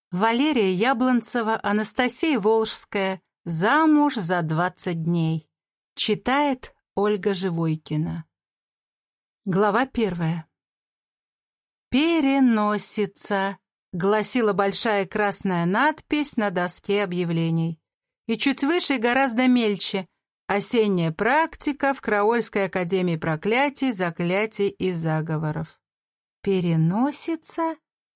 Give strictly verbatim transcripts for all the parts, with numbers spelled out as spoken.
Валерия Яблонцева, Анастасия Волжская. Замуж за двадцать дней. Читает Ольга Живойкина. Глава первая. «Переносится», — гласила большая красная надпись на доске объявлений. И чуть выше и гораздо мельче: «Осенняя практика в Краольской академии проклятий, заклятий и заговоров». «Переносится?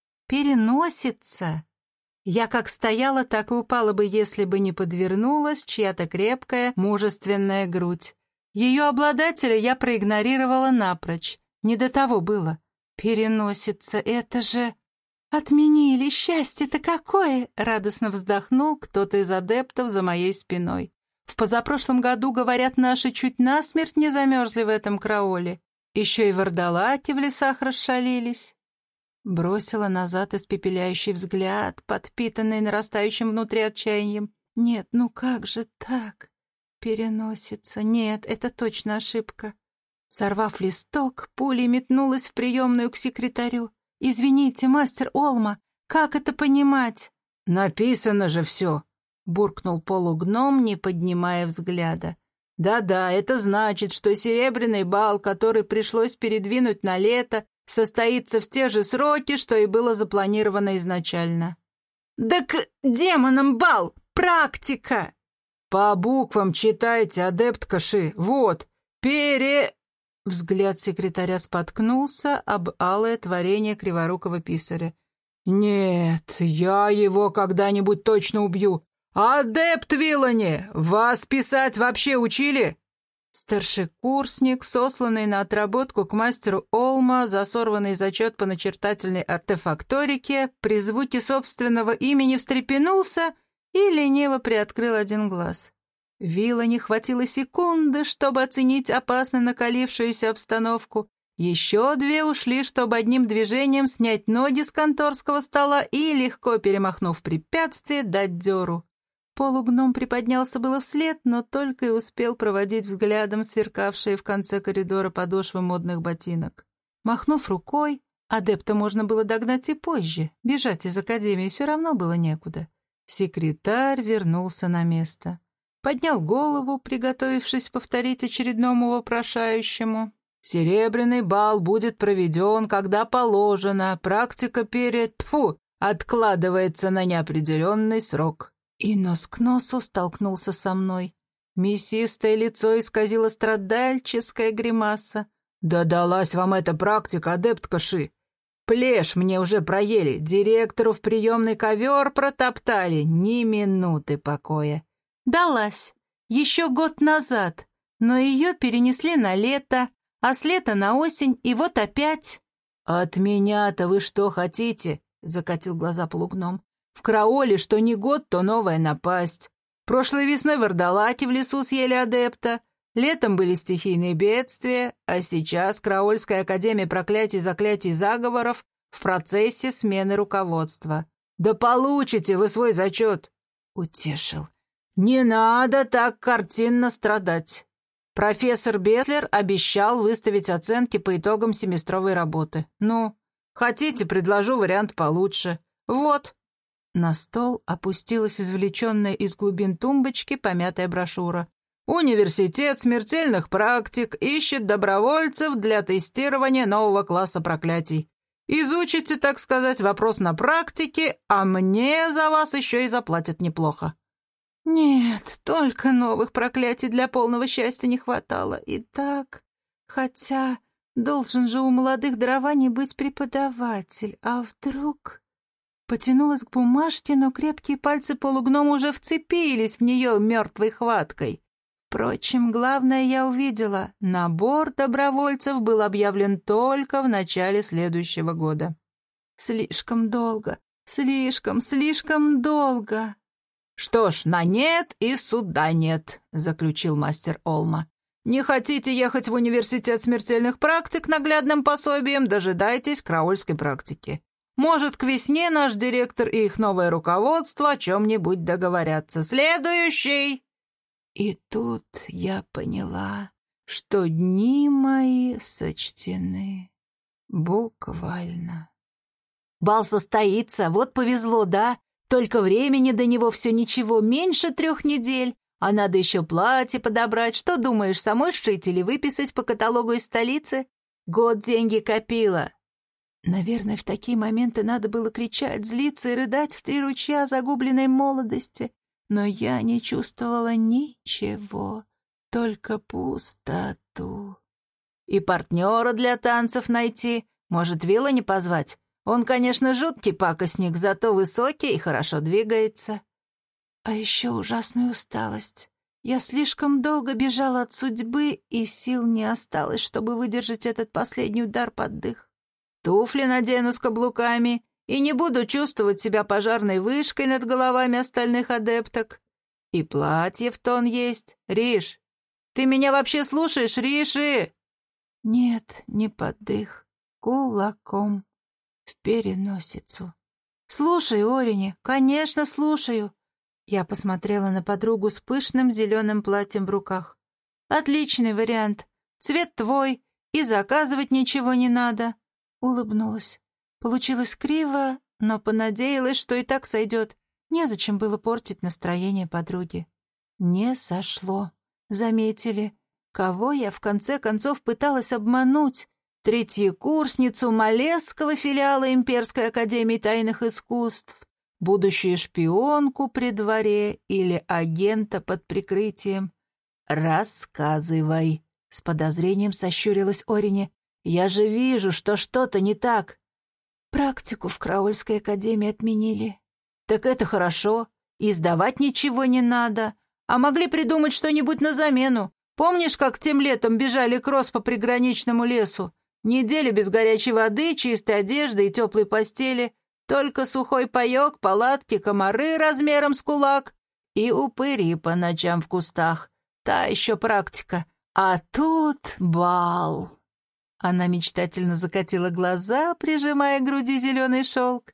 Переносится?» Я как стояла, так и упала бы, если бы не подвернулась чья-то крепкая, мужественная грудь. Ее обладателя я проигнорировала напрочь. Не до того было. Переносится, это же... «Отменили! Счастье-то какое!» — радостно вздохнул кто-то из адептов за моей спиной. «В позапрошлом году, говорят, наши чуть насмерть не замерзли в этом краоле. Еще и вардалаки в лесах расшалились». Бросила назад испепеляющий взгляд, подпитанный нарастающим внутри отчаянием. «Нет, ну как же так? Переносится. Нет, это точно ошибка». Сорвав листок, пулей метнулась в приемную к секретарю. «Извините, мастер Олма, как это понимать?» «Написано же все», — буркнул полугном, не поднимая взгляда. «Да-да, это значит, что серебряный бал, который пришлось передвинуть на лето, состоится в те же сроки, что и было запланировано изначально». «Да к демонам бал! Практика!» «По буквам читайте, адептка Ши. Вот, пере...» Взгляд секретаря споткнулся об алое творение криворукого писаря. «Нет, я его когда-нибудь точно убью. Адепт Виллани, вас писать вообще учили?» Старшекурсник, сосланный на отработку к мастеру Олма за сорванный зачет по начертательной артефакторике, при звуке собственного имени встрепенулся и лениво приоткрыл один глаз. Вилла не хватило секунды, чтобы оценить опасно накалившуюся обстановку. Еще две ушли, чтобы одним движением снять ноги с конторского стола и, легко перемахнув препятствие, дать дёру. Полугном приподнялся было вслед, но только и успел проводить взглядом сверкавшие в конце коридора подошвы модных ботинок. Махнув рукой, адепта можно было догнать и позже, бежать из академии все равно было некуда. Секретарь вернулся на место. Поднял голову, приготовившись повторить очередному вопрошающему. «Серебряный бал будет проведен, когда положено. Практика перед... Тьфу, откладывается на неопределенный срок». И нос к носу столкнулся со мной. Мясистое лицо исказило страдальческая гримаса. «Да далась вам эта практика, адептка Ши! Плешь мне уже проели, директору в приемный ковер протоптали, ни минуты покоя». Далась. Еще год назад. Но ее перенесли на лето, а с лета на осень, и вот опять. «От меня-то вы что хотите?» — закатил глаза полугном. «В Краоле что ни год, то новая напасть. Прошлой весной вардалаки в лесу съели адепта, летом были стихийные бедствия, а сейчас Краольская академия проклятий, заклятий, заговоров в процессе смены руководства. Да получите вы свой зачет!» Утешил. «Не надо так картинно страдать. Профессор Бетлер обещал выставить оценки по итогам семестровой работы. Ну, хотите, предложу вариант получше. Вот». На стол опустилась извлеченная из глубин тумбочки помятая брошюра. «Университет смертельных практик ищет добровольцев для тестирования нового класса проклятий. Изучите, так сказать, вопрос на практике, а мне за вас еще и заплатят неплохо». Нет, только новых проклятий для полного счастья не хватало. И так, хотя должен же у молодых дарований быть преподаватель, а вдруг... Потянулась к бумажке, но крепкие пальцы полугнома уже вцепились в нее мертвой хваткой. Впрочем, главное я увидела. Набор добровольцев был объявлен только в начале следующего года. Слишком долго, слишком, слишком долго. «Что ж, на нет и суда нет», — заключил мастер Олма. «Не хотите ехать в университет смертельных практик наглядным пособием, дожидайтесь краольской практики. Может, к весне наш директор и их новое руководство о чем-нибудь договорятся. Следующий!» И тут я поняла, что дни мои сочтены буквально. Бал состоится, вот повезло, да? Только времени до него все ничего, меньше трех недель. А надо еще платье подобрать. Что думаешь, самой сшить или выписать по каталогу из столицы? Год деньги копила». Наверное, в такие моменты надо было кричать, злиться и рыдать в три ручья загубленной молодости. Но я не чувствовала ничего, только пустоту. И партнера для танцев найти. Может, Вилла не позвать? Он, конечно, жуткий пакостник, зато высокий и хорошо двигается. А еще ужасную усталость. Я слишком долго бежала от судьбы, и сил не осталось, чтобы выдержать этот последний удар под дых. Туфли надену с каблуками и не буду чувствовать себя пожарной вышкой над головами остальных адепток. И платье в тон есть. Риш, ты меня вообще слушаешь, Риши? Нет, не под дых. Кулаком в переносицу. Слушай, Орини, конечно, слушаю. Я посмотрела на подругу с пышным зеленым платьем в руках. Отличный вариант. Цвет твой, и заказывать ничего не надо. Улыбнулась. Получилось криво, но понадеялась, что и так сойдет. Незачем было портить настроение подруги. Не сошло. Заметили, кого я в конце концов пыталась обмануть? Третьекурсницу Малесского филиала Имперской академии тайных искусств, будущую шпионку при дворе или агента под прикрытием. «Рассказывай», — с подозрением сощурилась Орини. «Я же вижу, что что-то не так». Практику в Краольской академии отменили. Так это хорошо. И сдавать ничего не надо. А могли придумать что-нибудь на замену. Помнишь, как тем летом бежали кросс по приграничному лесу? Неделю без горячей воды, чистой одежды и теплой постели. Только сухой паек, палатки, комары размером с кулак. И упыри по ночам в кустах. Та еще практика. А тут бал. Она мечтательно закатила глаза, прижимая к груди зеленый шелк.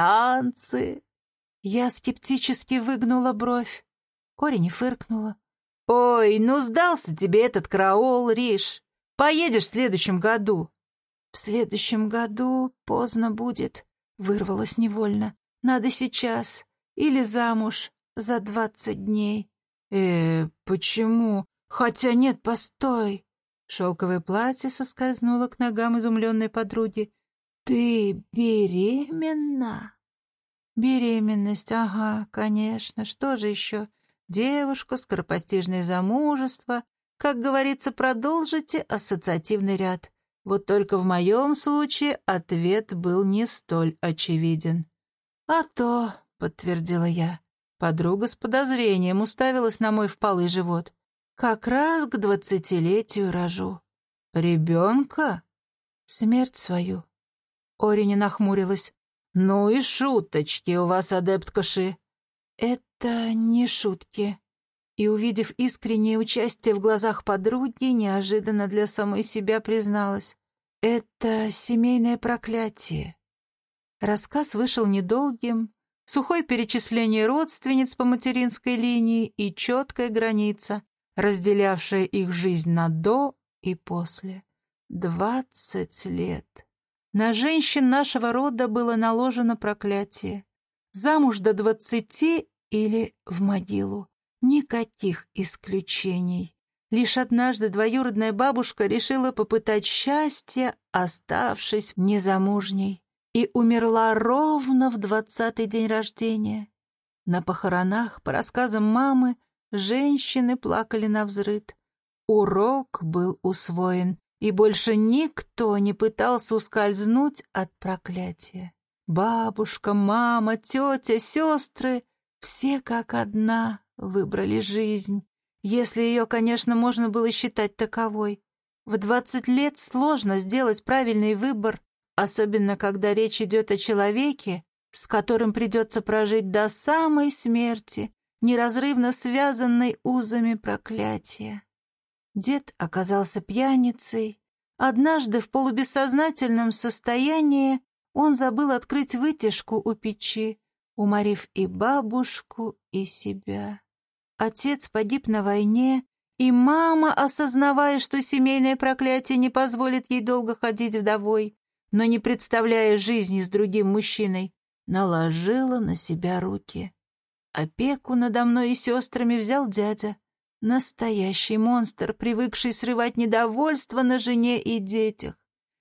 Танцы. Я скептически выгнула бровь. Орини фыркнула. «Ой, ну сдался тебе этот караул, Риш. Поедешь в следующем году». «В следующем году поздно будет», — вырвалась невольно. «Надо сейчас. Или замуж за двадцать дней». «Э, почему? Хотя нет, постой». Шелковое платье соскользнуло к ногам изумленной подруги. «Ты беременна?» «Беременность, ага, конечно. Что же еще? Девушка, скоропостижное замужество. Как говорится, продолжите ассоциативный ряд. Вот только в моем случае ответ был не столь очевиден». «А то», — подтвердила я. Подруга с подозрением уставилась на мой впалый живот. «Как раз к двадцатилетию рожу». «Ребенка?» «Смерть свою». Орини нахмурилась. «Ну и шуточки у вас, адептка Ши». «Это не шутки». И, увидев искреннее участие в глазах подруги, неожиданно для самой себя призналась. «Это семейное проклятие». Рассказ вышел недолгим, сухое перечисление родственниц по материнской линии и четкая граница, разделявшая их жизнь на «до» и «после». Двадцать лет. На женщин нашего рода было наложено проклятие. Замуж до двадцати или в могилу. Никаких исключений. Лишь однажды двоюродная бабушка решила попытать счастье, оставшись незамужней, и умерла ровно в двадцатый день рождения. На похоронах, по рассказам мамы, женщины плакали навзрыд. Урок был усвоен, и больше никто не пытался ускользнуть от проклятия. Бабушка, мама, тетя, сестры — все как одна выбрали жизнь, если ее, конечно, можно было считать таковой. В двадцать лет сложно сделать правильный выбор, особенно когда речь идет о человеке, с которым придется прожить до самой смерти, неразрывно связанной узами проклятия. Дед оказался пьяницей. Однажды в полубессознательном состоянии он забыл открыть вытяжку у печи, уморив и бабушку, и себя. Отец погиб на войне, и мама, осознавая, что семейное проклятие не позволит ей долго ходить вдовой, но не представляя жизни с другим мужчиной, наложила на себя руки. Опеку надо мной и сестрами взял дядя. Настоящий монстр, привыкший срывать недовольство на жене и детях.